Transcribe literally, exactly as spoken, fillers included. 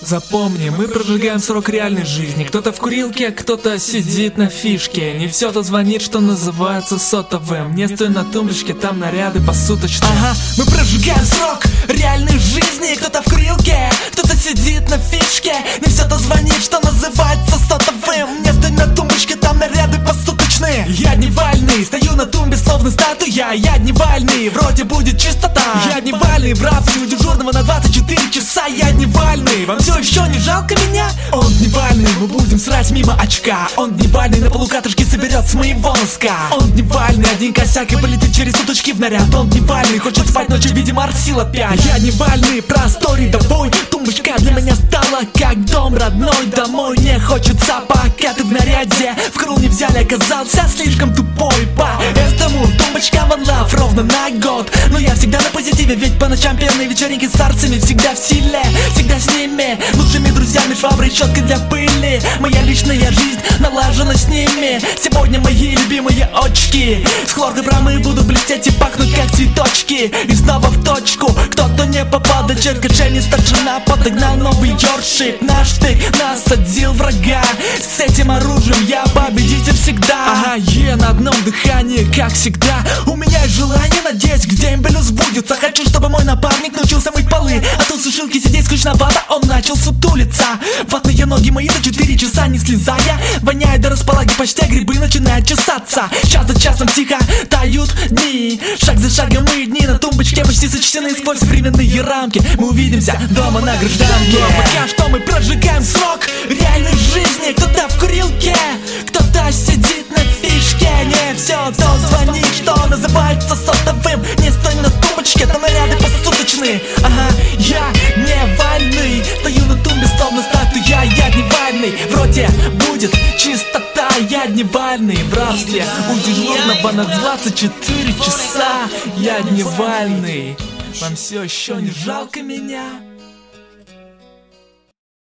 Запомни, мы прожигаем срок реальной жизни. Кто-то в курилке, кто-то сидит на фишке. Не все-то звонит, что называется сотовым. Не стой на тумбочке, там наряды посуточные. Ага, мы прожигаем срок реальной жизни. Кто-то в курилке, кто-то сидит на фишке. Не все-то звонит, что называется сотовым. Не стой на тумбочке, там наряды посуточные. Я дневальный, стою на тумбе словно статуя. Я дневальный, вроде будет чистота. Я дневальный, в рабстве у дежурного на двадцать четыре часа. Я дневальный, вам все еще не жалко меня? Он дневальный, мы будем срать мимо очка. Он дневальный, на полу катышки соберет с моего носка. Он дневальный, один косяк и полетит через суточки в наряд. Он дневальный, хочет спать ночью, видимо, арсил опять. Я дневальный, простой рядовой. Тумбочка для меня стала как дом родной. Домой не хочется, пока ты в наряде. В крул не взяли, оказался слишком тупой. Поэтому тумбочка one love ровно на год. Но я всегда на позитиве, ведь по ночам пьяные вечеринки с старцами. Всегда в силе, всегда с ними, лучшими друзьями, шваброй, щеткой для пыли. Моя личная жизнь налажена с ними. Сегодня мои любимые очки с хлоркой промы будут блестеть и пахнуть как цветочки. И снова в точку, кто-то не попал до черкачей. Старшина подогнал новый ёршик. Наш штык насадил врага. С этим оружием я победитель всегда. Ага, е на одном дыхании, как всегда. У меня есть желание, надеюсь, к дембелю сбудется. Хочу, чтобы мой напарник научился мыть полы, а то в сушилке сидеть скучновато, он начал сутулиться. Ватные ноги мои за четыре часа не слезая. Воняет до располаги, почти грибы начинают чесаться. Час за часом тихо тают дни. Шаг за шагом мы дни на тумбочке почти сочтены сквозь временные рамки. Мы увидимся дома на гражданке. Но пока что мы прожигаем срок реальной жизни. Кто-то в курилке, кто-то сидит на фишке. Не все, кто звонит, что называется сотовым. Не стой на тумбочке, там наряды посуточные. Ага, я дневальный, стою на тумбе словно статуя. Я дневальный, вроде будет чистота. Я дневальный, в рабстве у дежурного на двадцать четыре часа. Я дневальный, вам все еще не жалко меня?